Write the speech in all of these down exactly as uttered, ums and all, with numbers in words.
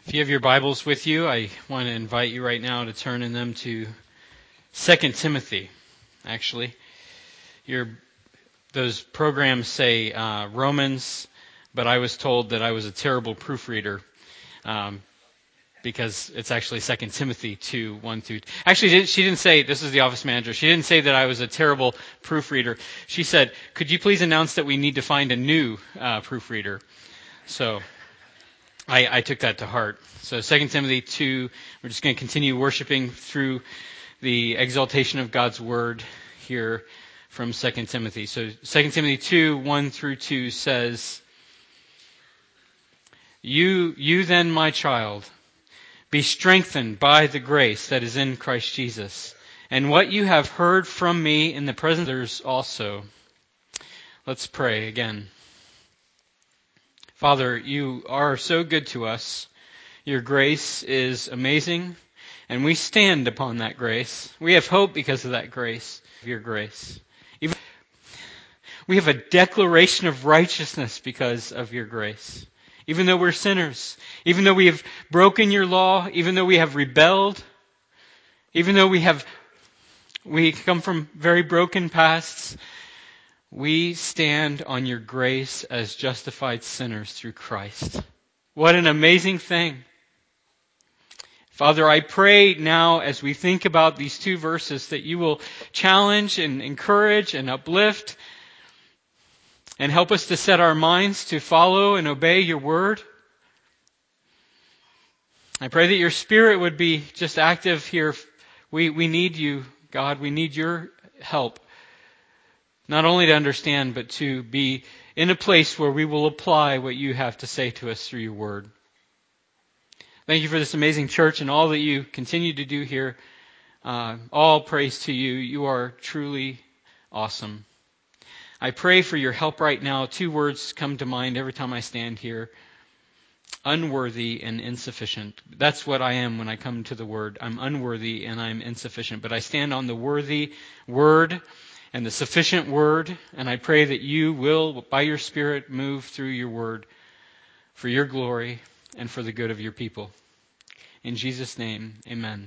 If you have your Bibles with you, I want to invite you right now to turn in them to Second Timothy, actually. Your, those programs say uh, Romans, but I was told that I was a terrible proofreader um, because it's actually Second Timothy two, one through... Actually, she didn't say, this is the office manager, she didn't say that I was a terrible proofreader. She said, could you please announce that we need to find a new uh, proofreader? So... I, I took that to heart. So Second Timothy two, we're just going to continue worshiping through the exaltation of God's Word here from Second Timothy. So Second Timothy two, one through two says, You, you then, my child, be strengthened by the grace that is in Christ Jesus, and what you have heard from me in the present others also. Let's pray again. Father, you are so good to us. Your grace is amazing, and we stand upon that grace. We have hope because of that grace, of your grace. Even we have a declaration of righteousness because of your grace. Even though we're sinners, even though we have broken your law, even though we have rebelled, even though we have we come from very broken pasts, we stand on your grace as justified sinners through Christ. What an amazing thing. Father, I pray now as we think about these two verses that you will challenge and encourage and uplift and help us to set our minds to follow and obey your word. I pray that your Spirit would be just active here. We, we need you, God. We need your help. Not only to understand, but to be in a place where we will apply what you have to say to us through your word. Thank you for this amazing church and all that you continue to do here. Uh, all praise to you. You are truly awesome. I pray for your help right now. Two words come to mind every time I stand here. Unworthy and insufficient. That's what I am when I come to the word. I'm unworthy and I'm insufficient. But I stand on the worthy word and the sufficient word, and I pray that you will, by your Spirit, move through your word for your glory and for the good of your people. In Jesus' name, amen.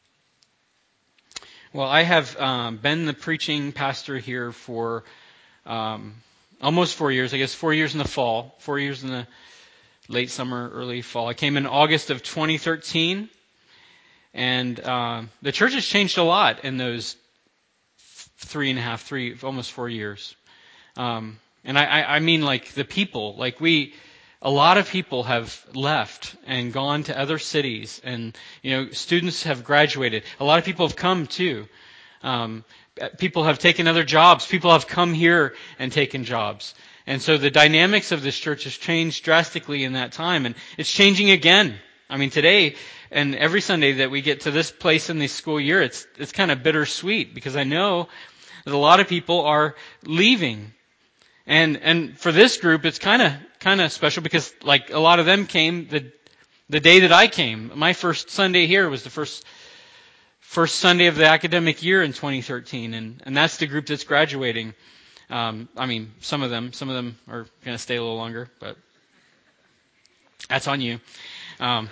Well, I have um, been the preaching pastor here for um, almost four years. I guess four years in the fall, four years in the late summer, early fall. I came in August of twenty thirteen, and uh, the church has changed a lot in those three and a half, three, almost four years. Um, and I, I mean like the people, like we, a lot of people have left and gone to other cities, and, you know, students have graduated. A lot of people have come too. Um, people have taken other jobs. People have come here and taken jobs. And so the dynamics of this church has changed drastically in that time, and it's changing again. I mean, today and every Sunday that we get to this place in the school year, it's it's kind of bittersweet because I know that a lot of people are leaving. And and for this group, it's kind of kind of special because like a lot of them came the the day that I came. My first Sunday here was the first first Sunday of the academic year in twenty thirteen, and and that's the group that's graduating. Um, I mean, some of them, some of them are going to stay a little longer, but that's on you. Um,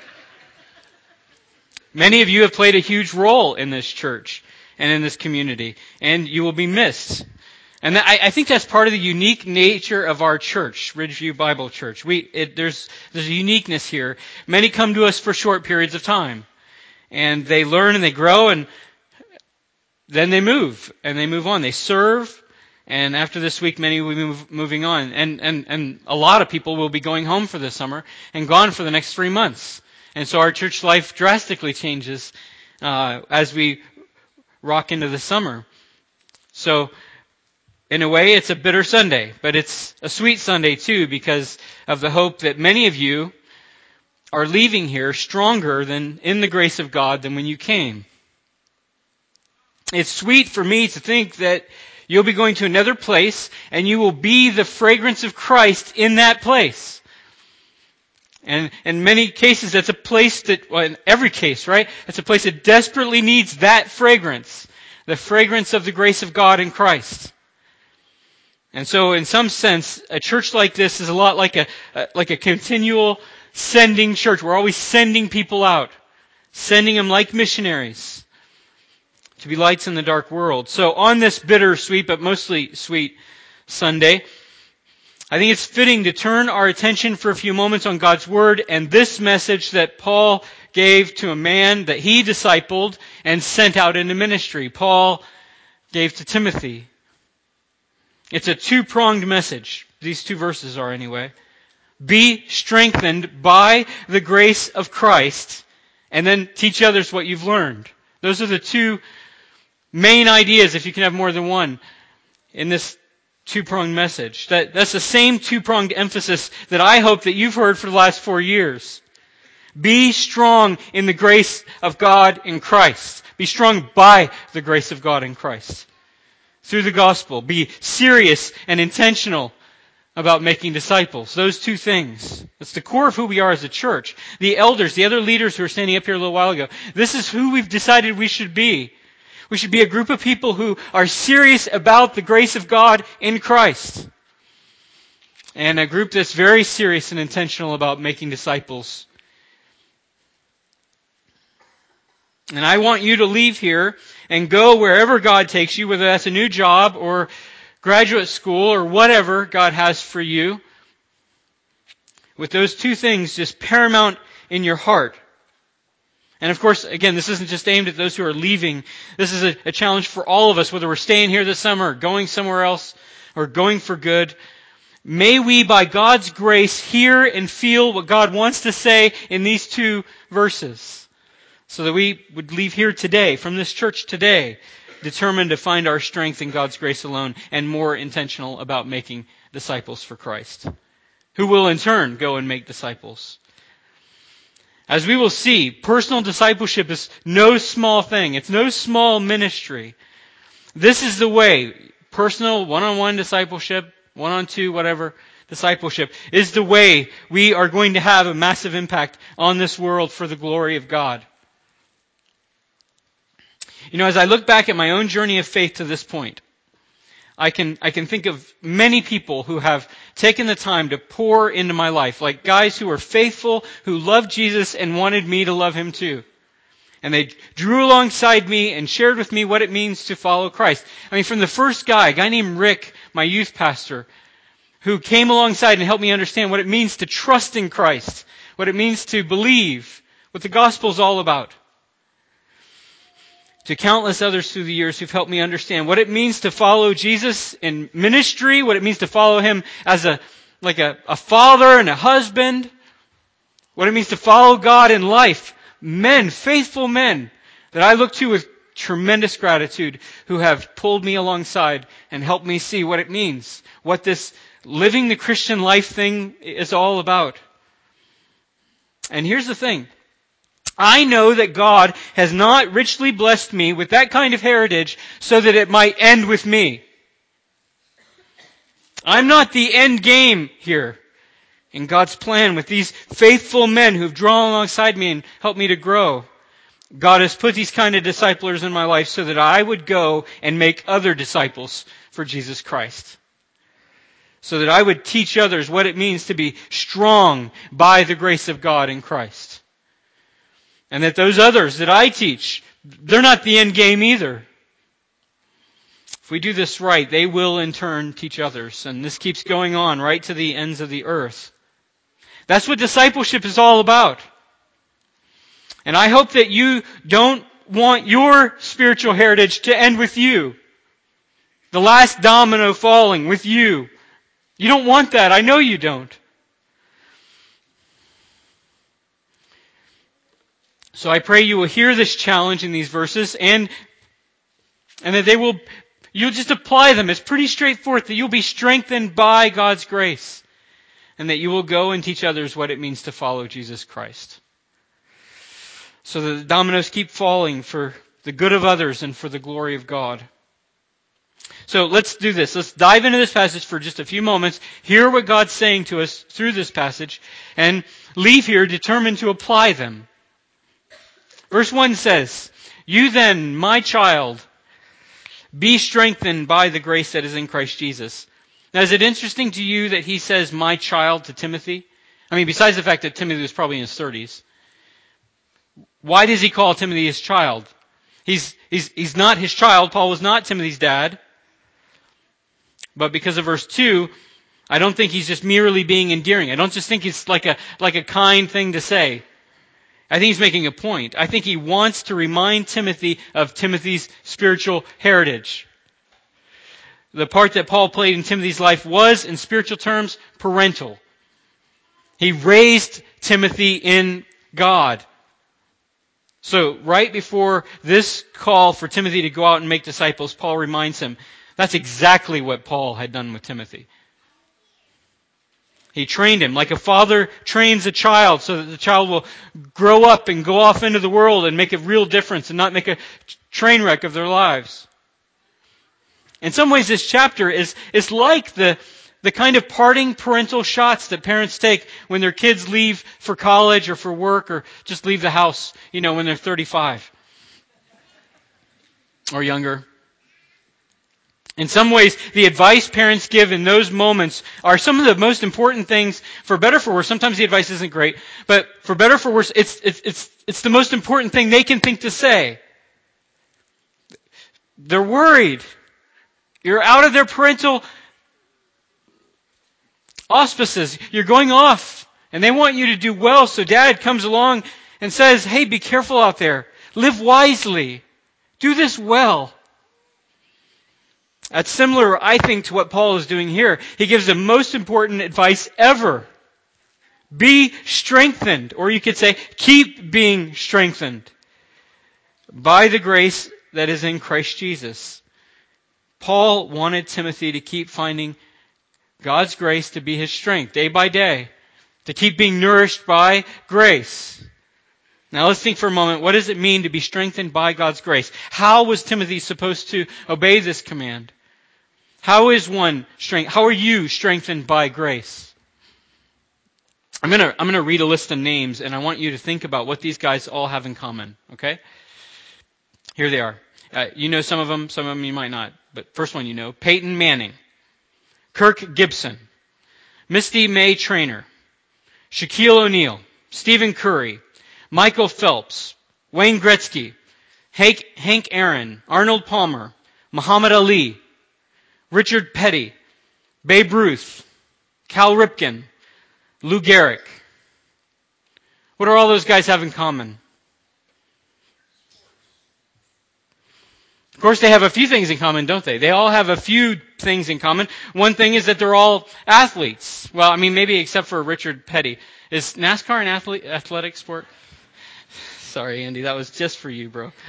many of you have played a huge role in this church and in this community, and you will be missed. And I, I think that's part of the unique nature of our church, Ridgeview Bible Church. We it, there's there's a uniqueness here. Many come to us for short periods of time, and they learn and they grow, and then they move and they move on. They serve. And after this week, many will be move, moving on. And, and, and a lot of people will be going home for the summer and gone for the next three months. And so our church life drastically changes uh, as we rock into the summer. So in a way, it's a bitter Sunday, but it's a sweet Sunday too because of the hope that many of you are leaving here stronger than in the grace of God than when you came. It's sweet for me to think that you'll be going to another place, and you will be the fragrance of Christ in that place. And in many cases, that's a place that, well, in every case, right? It's a place that desperately needs that fragrance. The fragrance of the grace of God in Christ. And so, in some sense, a church like this is a lot like a, like a continual sending church. We're always sending people out. Sending them like missionaries to be lights in the dark world. So on this bittersweet, but mostly sweet Sunday, I think it's fitting to turn our attention for a few moments on God's Word and this message that Paul gave to a man that he discipled and sent out into ministry. Paul gave to Timothy. It's a two-pronged message. These two verses are anyway. Be strengthened by the grace of Christ, and then teach others what you've learned. Those are the two main ideas, if you can have more than one, in this two-pronged message. That, that's the same two-pronged emphasis that I hope that you've heard for the last four years. Be strong in the grace of God in Christ. Be strong by the grace of God in Christ. Through the gospel. Be serious and intentional about making disciples. Those two things. It's the core of who we are as a church. The elders, the other leaders who were standing up here a little while ago, this is who we've decided we should be. We should be a group of people who are serious about the grace of God in Christ. And a group that's very serious and intentional about making disciples. And I want you to leave here and go wherever God takes you, whether that's a new job or graduate school or whatever God has for you, with those two things just paramount in your heart. And of course, again, this isn't just aimed at those who are leaving. This is a, a challenge for all of us, whether we're staying here this summer or going somewhere else or going for good. May we, by God's grace, hear and feel what God wants to say in these two verses, so that we would leave here today, from this church today, determined to find our strength in God's grace alone and more intentional about making disciples for Christ, who will in turn go and make disciples. As we will see, personal discipleship is no small thing. It's no small ministry. This is the way. Personal, one-on-one discipleship, one-on-two, whatever, discipleship is the way we are going to have a massive impact on this world for the glory of God. You know, as I look back at my own journey of faith to this point, I can I can think of many people who have taken the time to pour into my life, like guys who were faithful, who loved Jesus and wanted me to love Him too. And they drew alongside me and shared with me what it means to follow Christ. I mean, from the first guy, a guy named Rick, my youth pastor, who came alongside and helped me understand what it means to trust in Christ, what it means to believe, what the gospel's all about. To countless others through the years who've helped me understand what it means to follow Jesus in ministry, what it means to follow Him as a like a, a father and a husband, what it means to follow God in life. Men, faithful men, that I look to with tremendous gratitude, who have pulled me alongside and helped me see what it means, what this living the Christian life thing is all about. And here's the thing. I know that God has not richly blessed me with that kind of heritage so that it might end with me. I'm not the end game here in God's plan with these faithful men who've drawn alongside me and helped me to grow. God has put these kind of disciplers in my life so that I would go and make other disciples for Jesus Christ. So that I would teach others what it means to be strong by the grace of God in Christ. And that those others that I teach, they're not the end game either. If we do this right, they will in turn teach others. And this keeps going on right to the ends of the earth. That's what discipleship is all about. And I hope that you don't want your spiritual heritage to end with you. The last domino falling with you. You don't want that. I know you don't. So I pray you will hear this challenge in these verses and, and that they will, you'll just apply them. It's pretty straightforward, that you'll be strengthened by God's grace and that you will go and teach others what it means to follow Jesus Christ. So that the dominoes keep falling for the good of others and for the glory of God. So let's do this. Let's dive into this passage for just a few moments, hear what God's saying to us through this passage, and leave here determined to apply them. Verse one says, "You then, my child, be strengthened by the grace that is in Christ Jesus." Now, is it interesting to you that he says, "my child," to Timothy? I mean, besides the fact that Timothy was probably in his thirties. Why does he call Timothy his child? He's, he's, he's not his child. Paul was not Timothy's dad. But because of verse two, I don't think he's just merely being endearing. I don't just think it's like a, like a kind thing to say. I think he's making a point. I think he wants to remind Timothy of Timothy's spiritual heritage. The part that Paul played in Timothy's life was, in spiritual terms, parental. He raised Timothy in God. So right before this call for Timothy to go out and make disciples, Paul reminds him, that's exactly what Paul had done with Timothy. He trained him like a father trains a child so that the child will grow up and go off into the world and make a real difference and not make a train wreck of their lives. In some ways, this chapter is, is like the, the kind of parting parental shots that parents take when their kids leave for college or for work or just leave the house, you know, when they're thirty-five or younger. In some ways, the advice parents give in those moments are some of the most important things, for better or for worse. Sometimes the advice isn't great, but for better or for worse, it's, it's, it's, it's the most important thing they can think to say. They're worried. You're out of their parental auspices. You're going off, and they want you to do well, so dad comes along and says, hey, be careful out there. Live wisely. Do this well. That's similar, I think, to what Paul is doing here. He gives the most important advice ever. Be strengthened, or you could say, keep being strengthened by the grace that is in Christ Jesus. Paul wanted Timothy to keep finding God's grace to be his strength day by day, to keep being nourished by grace. Now let's think for a moment, what does it mean to be strengthened by God's grace? How was Timothy supposed to obey this command? How is one strength? How are you strengthened by grace? I'm gonna I'm gonna read a list of names, and I want you to think about what these guys all have in common. Okay? Here they are. Uh, you know some of them, some of them you might not. But first one you know: Peyton Manning, Kirk Gibson, Misty May Traynor, Shaquille O'Neal, Stephen Curry, Michael Phelps, Wayne Gretzky, Hank, Hank Aaron, Arnold Palmer, Muhammad Ali, Richard Petty, Babe Ruth, Cal Ripken, Lou Gehrig. What do all those guys have in common? Of course, they have a few things in common, don't they? They all have a few things in common. One thing is that they're all athletes. Well, I mean, maybe except for Richard Petty. Is NASCAR an athlete, athletic sport? Sorry, Andy, that was just for you, bro.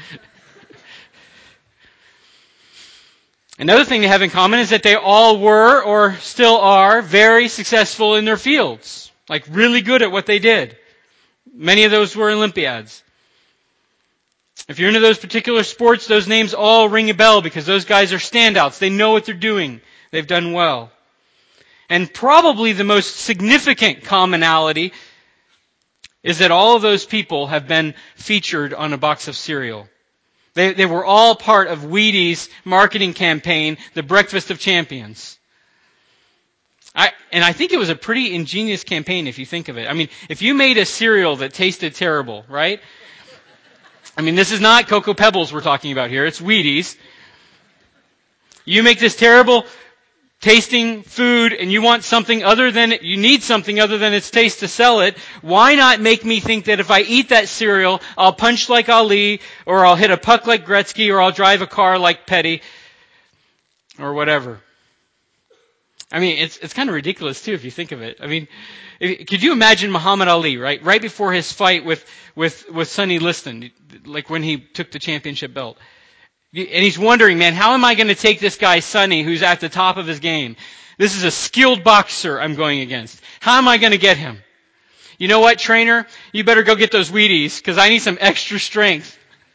Another thing they have in common is that they all were, or still are, very successful in their fields. Like, really good at what they did. Many of those were Olympiads. If you're into those particular sports, those names all ring a bell because those guys are standouts. They know what they're doing. They've done well. And probably the most significant commonality is that all of those people have been featured on a box of cereal. They, they were all part of Wheaties' marketing campaign, The Breakfast of Champions. I, and I think it was a pretty ingenious campaign if you think of it. I mean, if you made a cereal that tasted terrible, right? I mean, this is not Cocoa Pebbles we're talking about here. It's Wheaties. You make this terrible tasting food and you want something other than, you need something other than its taste to sell it. Why not make me think that if I eat that cereal, I'll punch like Ali, or I'll hit a puck like Gretzky, or I'll drive a car like Petty, or whatever. I mean, it's it's kind of ridiculous too if you think of it. I mean, if, could you imagine Muhammad Ali, right? Right before his fight with, with, with Sonny Liston, like when he took the championship belt. And he's wondering, man, how am I going to take this guy Sonny, who's at the top of his game? This is a skilled boxer I'm going against. How am I going to get him? You know what, trainer? You better go get those Wheaties, because I need some extra strength.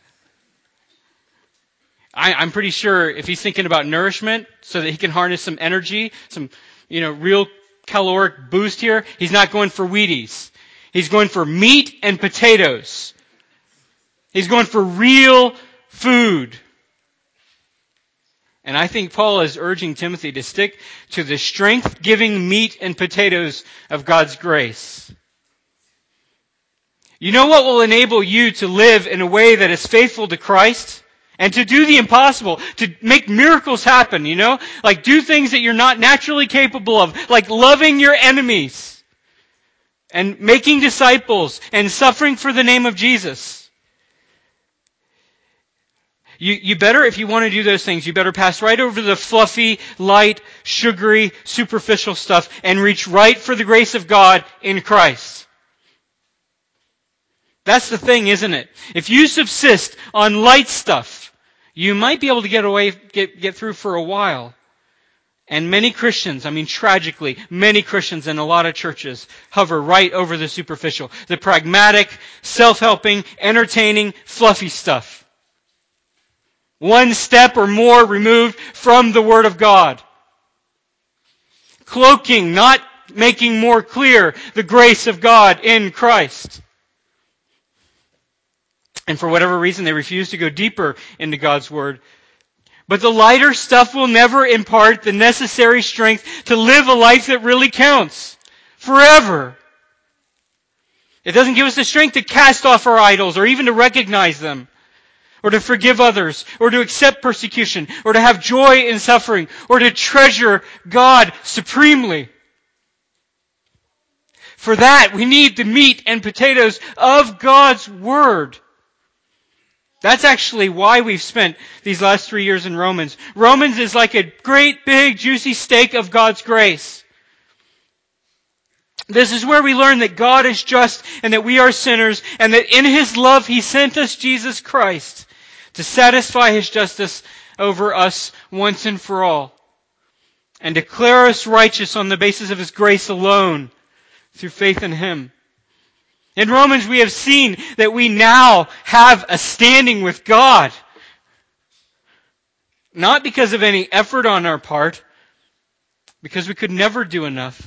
I, I'm pretty sure if he's thinking about nourishment so that he can harness some energy, some, you know, real caloric boost here, he's not going for Wheaties. He's going for meat and potatoes. He's going for real food. And I think Paul is urging Timothy to stick to the strength-giving meat and potatoes of God's grace. You know what will enable you to live in a way that is faithful to Christ? And to do the impossible, to make miracles happen, you know? Like do things that you're not naturally capable of, like loving your enemies, and making disciples, and suffering for the name of Jesus. You, you better, if you want to do those things, you better pass right over the fluffy, light, sugary, superficial stuff, and reach right for the grace of God in Christ. That's the thing, isn't it? If you subsist on light stuff, you might be able to get away, get, get through for a while. And many Christians, I mean tragically, many Christians in a lot of churches hover right over the superficial, the pragmatic, self-helping, entertaining, fluffy stuff. One step or more removed from the Word of God. Cloaking, not making more clear the grace of God in Christ. And for whatever reason, they refuse to go deeper into God's Word. But the lighter stuff will never impart the necessary strength to live a life that really counts forever. It doesn't give us the strength to cast off our idols or even to recognize them, or to forgive others, or to accept persecution, or to have joy in suffering, or to treasure God supremely. For that, we need the meat and potatoes of God's Word. That's actually why we've spent these last three years in Romans. Romans is like a great, big, juicy steak of God's grace. This is where we learn that God is just and that we are sinners, and that in His love He sent us Jesus Christ to satisfy His justice over us once and for all, and declare us righteous on the basis of His grace alone through faith in Him. In Romans, we have seen that we now have a standing with God. Not because of any effort on our part, because we could never do enough,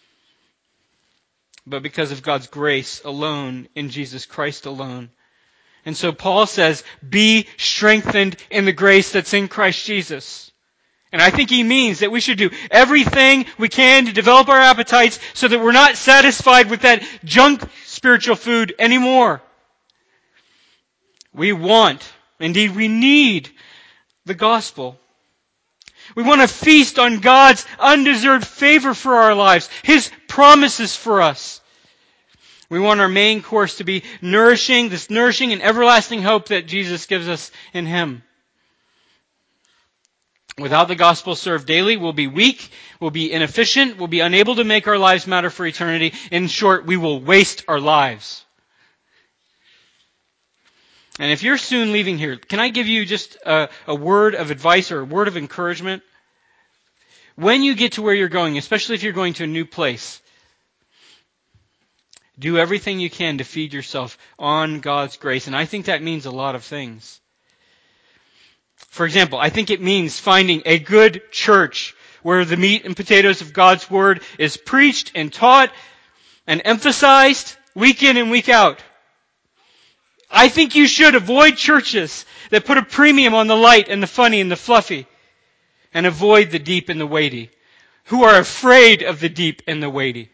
but because of God's grace alone, in Jesus Christ alone. And so Paul says, be strengthened in the grace that's in Christ Jesus. And I think he means that we should do everything we can to develop our appetites so that we're not satisfied with that junk spiritual food anymore. We want, indeed we need, the gospel. We want to feast on God's undeserved favor for our lives, His promises for us. We want our main course to be nourishing, this nourishing and everlasting hope that Jesus gives us in Him. Without the gospel served daily, we'll be weak, we'll be inefficient, we'll be unable to make our lives matter for eternity. In short, we will waste our lives. And if you're soon leaving here, can I give you just a, a word of advice or a word of encouragement? When you get to where you're going, especially if you're going to a new place, do everything you can to feed yourself on God's grace. And I think that means a lot of things. For example, I think it means finding a good church where the meat and potatoes of God's Word is preached and taught and emphasized week in and week out. I think you should avoid churches that put a premium on the light and the funny and the fluffy, and avoid the deep and the weighty, who are afraid of the deep and the weighty.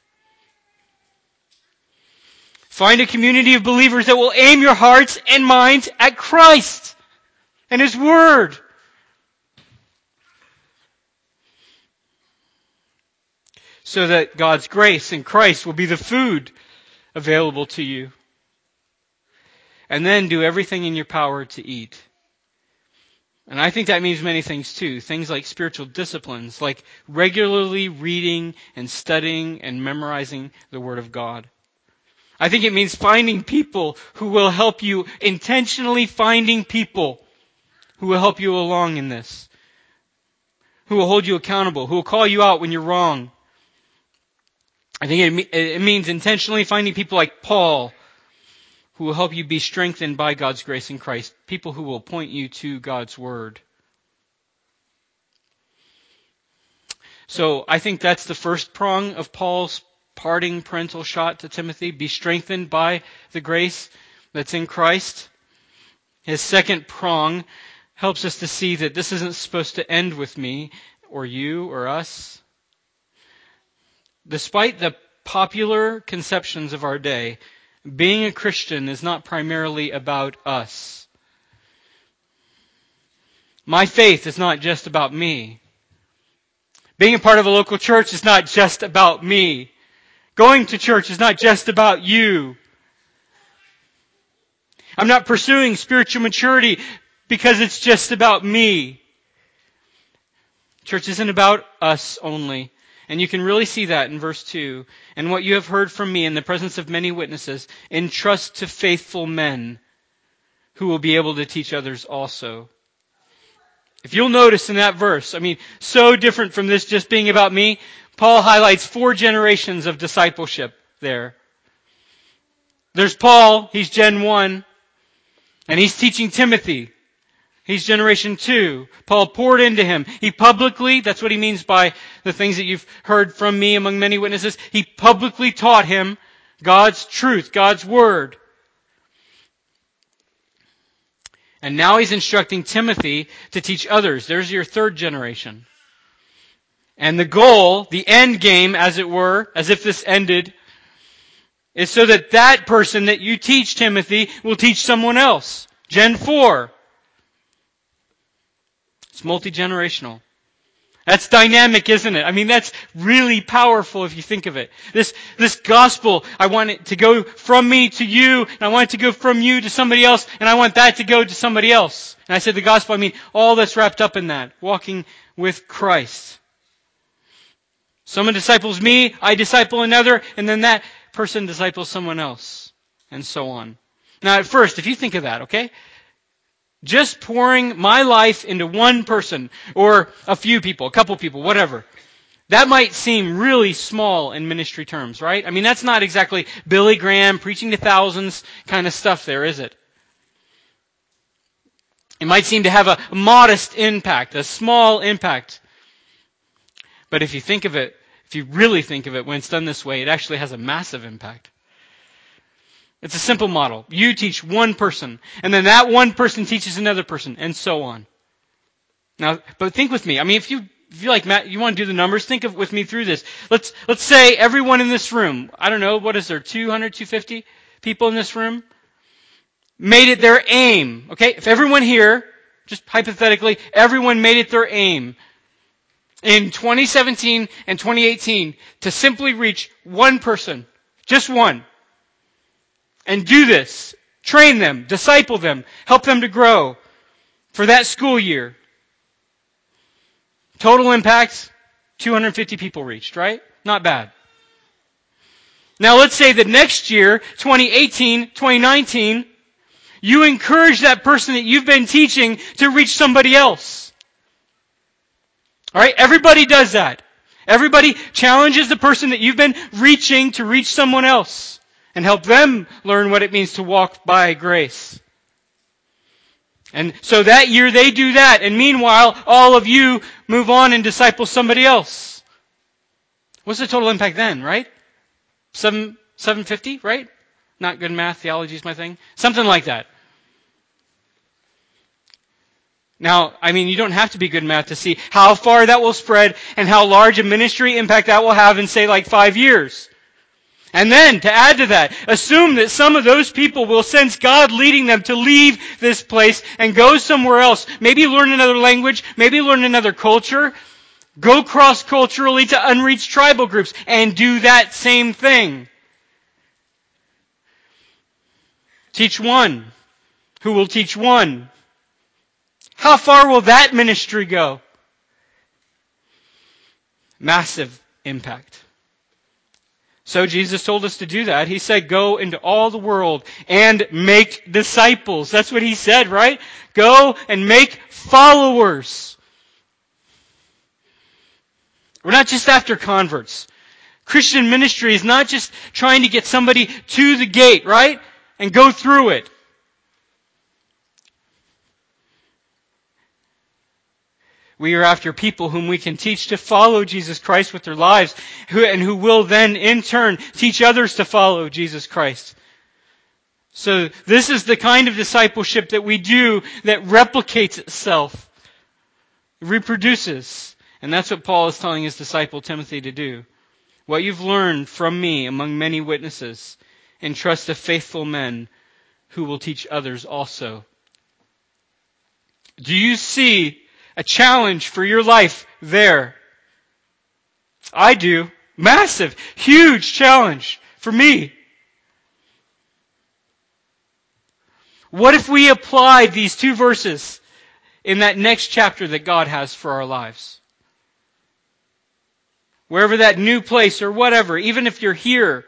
Find a community of believers that will aim your hearts and minds at Christ and His Word. So that God's grace in Christ will be the food available to you. And then do everything in your power to eat. And I think that means many things too. Things like spiritual disciplines, like regularly reading and studying and memorizing the Word of God. I think it means finding people who will help you, intentionally finding people who will help you along in this, who will hold you accountable, who will call you out when you're wrong. I think it, it means intentionally finding people like Paul, who will help you be strengthened by God's grace in Christ, people who will point you to God's Word. So I think that's the first prong of Paul's parting parental shot to Timothy. Be strengthened by the grace that's in Christ. His second prong helps us to see that this isn't supposed to end with me or you or us. Despite the popular conceptions of our day, being a Christian is not primarily about us. My faith is not just about me. Being a part of a local church is not just about me. Going to church is not just about you. I'm not pursuing spiritual maturity because it's just about me. Church isn't about us only. And you can really see that in verse two. And what you have heard from me in the presence of many witnesses, entrust to faithful men who will be able to teach others also. If you'll notice in that verse, I mean, so different from this just being about me, Paul highlights four generations of discipleship there. There's Paul, he's Gen one, and he's teaching Timothy. He's generation two. Paul poured into him. He publicly, that's what he means by the things that you've heard from me among many witnesses, he publicly taught him God's truth, God's word. And now he's instructing Timothy to teach others. There's your third generation. And the goal, the end game, as it were, as if this ended, is so that that person that you teach, Timothy, will teach someone else. Gen four. It's multi-generational. That's dynamic, isn't it? I mean, that's really powerful if you think of it. This, this gospel, I want it to go from me to you, and I want it to go from you to somebody else, and I want that to go to somebody else. And I said the gospel, I mean all that's wrapped up in that. Walking with Christ. Someone disciples me, I disciple another, and then that person disciples someone else. And so on. Now at first, if you think of that, okay? Just pouring my life into one person, or a few people, a couple people, whatever. That might seem really small in ministry terms, right? I mean, that's not exactly Billy Graham preaching to thousands kind of stuff there, is it? It might seem to have a modest impact, a small impact. But if you think of it, if you really think of it, when it's done this way, it actually has a massive impact. It's a simple model. You teach one person, and then that one person teaches another person, and so on. Now, but think with me. I mean, if you if you like Matt, you want to do the numbers, think of with me through this. Let's let's say everyone in this room, I don't know, what is there, two hundred, two hundred fifty people in this room, made it their aim. Okay, if everyone here, just hypothetically, everyone made it their aim in twenty seventeen and twenty eighteen to simply reach one person, just one. And do this. Train them. Disciple them. Help them to grow for that school year. Total impact, two hundred fifty people reached, right? Not bad. Now let's say that next year, twenty eighteen, twenty nineteen, you encourage that person that you've been teaching to reach somebody else. Alright? Everybody does that. Everybody challenges the person that you've been reaching to reach someone else. And help them learn what it means to walk by grace. And so that year they do that. And meanwhile, all of you move on and disciple somebody else. What's the total impact then, right? Seven, seven fifty, right? Not good math, theology is my thing. Something like that. Now, I mean, you don't have to be good math to see how far that will spread and how large a ministry impact that will have in, say, like five years. And then, to add to that, assume that some of those people will sense God leading them to leave this place and go somewhere else. Maybe learn another language, maybe learn another culture. Go cross-culturally to unreached tribal groups and do that same thing. Teach one who will teach one. How far will that ministry go? Massive impact. So Jesus told us to do that. He said, go into all the world and make disciples. That's what he said, right? Go and make followers. We're not just after converts. Christian ministry is not just trying to get somebody to the gate, right? And go through it. We are after people whom we can teach to follow Jesus Christ with their lives, who, and who will then, in turn, teach others to follow Jesus Christ. So this is the kind of discipleship that we do that replicates itself. It reproduces. And that's what Paul is telling his disciple Timothy to do. What you've learned from me among many witnesses, entrust to faithful men who will teach others also. Do you see a challenge for your life there? I do. Massive, huge challenge for me. What if we applied these two verses in that next chapter that God has for our lives? Wherever that new place or whatever, even if you're here,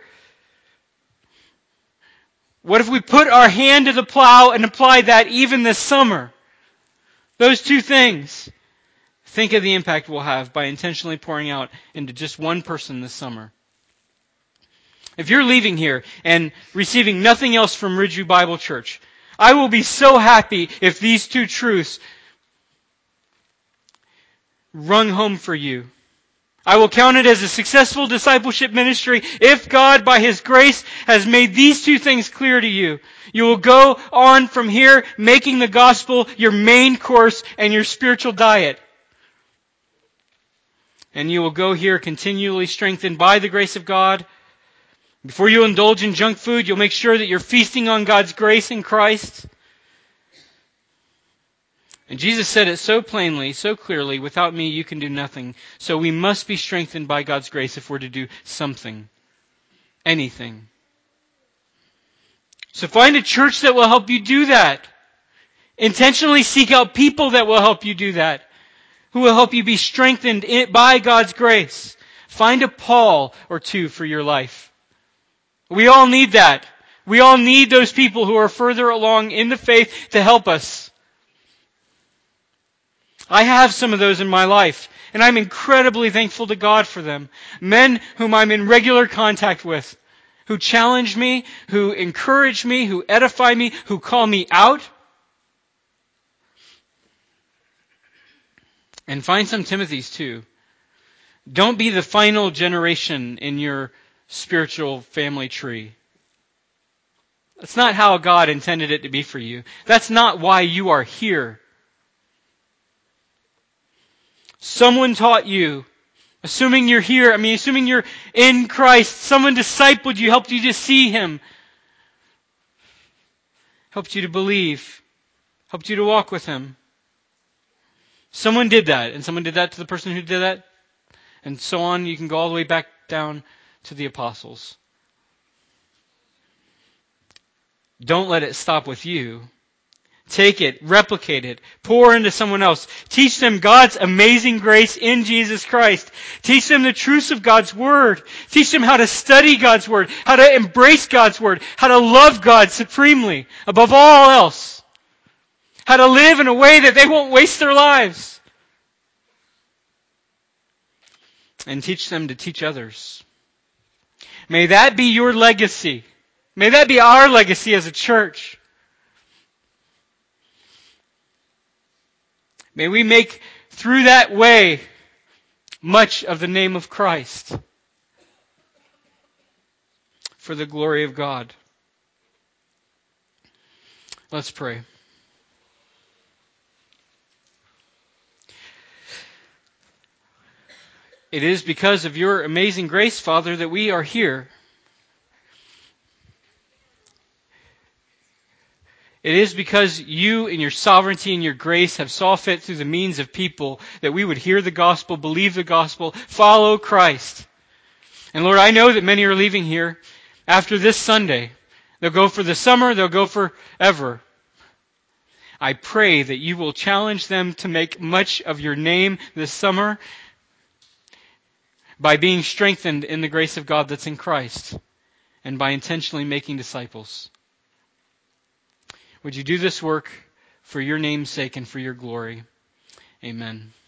what if we put our hand to the plow and apply that even this summer? Those two things. Think of the impact we'll have by intentionally pouring out into just one person this summer. If you're leaving here and receiving nothing else from Ridgeview Bible Church, I will be so happy if these two truths rung home for you. I will count it as a successful discipleship ministry if God, by His grace, has made these two things clear to you. You will go on from here making the gospel your main course and your spiritual diet. And you will go here continually strengthened by the grace of God. Before you indulge in junk food, you'll make sure that you're feasting on God's grace in Christ. And Jesus said it so plainly, so clearly, without me you can do nothing. So we must be strengthened by God's grace if we're to do something. Anything. So find a church that will help you do that. Intentionally seek out people that will help you do that. Who will help you be strengthened by God's grace. Find a Paul or two for your life. We all need that. We all need those people who are further along in the faith to help us. I have some of those in my life, and I'm incredibly thankful to God for them. Men whom I'm in regular contact with, who challenge me, who encourage me, who edify me, who call me out. And find some Timothys too. Don't be the final generation in your spiritual family tree. That's not how God intended it to be for you. That's not why you are here. Someone taught you, assuming you're here, I mean, assuming you're in Christ, someone discipled you, helped you to see Him, helped you to believe, helped you to walk with Him. Someone did that, and someone did that to the person who did that, and so on. You can go all the way back down to the apostles. Don't let it stop with you. Take it, replicate it, pour into someone else. Teach them God's amazing grace in Jesus Christ. Teach them the truths of God's Word. Teach them how to study God's Word, how to embrace God's Word, how to love God supremely, above all else. How to live in a way that they won't waste their lives. And teach them to teach others. May that be your legacy. May that be our legacy as a church. May we make through that way much of the name of Christ for the glory of God. Let's pray. It is because of your amazing grace, Father, that we are here. It is because you in your sovereignty and your grace have saw fit through the means of people that we would hear the gospel, believe the gospel, follow Christ. And Lord, I know that many are leaving here after this Sunday. They'll go for the summer, they'll go forever. I pray that you will challenge them to make much of your name this summer by being strengthened in the grace of God that's in Christ and by intentionally making disciples. Would you do this work for your name's sake and for your glory? Amen.